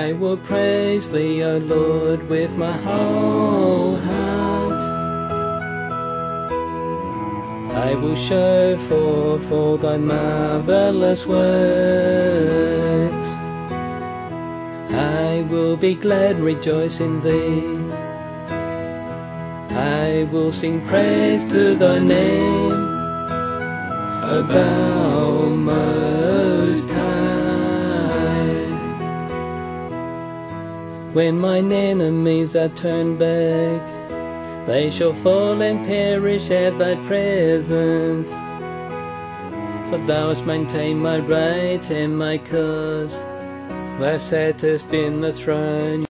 I will praise thee, O Lord, with my whole heart. I will show forth all thy marvelous works. I will be glad and rejoice in thee. I will sing praise to thy name, O thou most high. When mine enemies are turned back, they shall fall and perish at thy presence. For thou hast maintained my right and my cause. Thou sattest in the throne.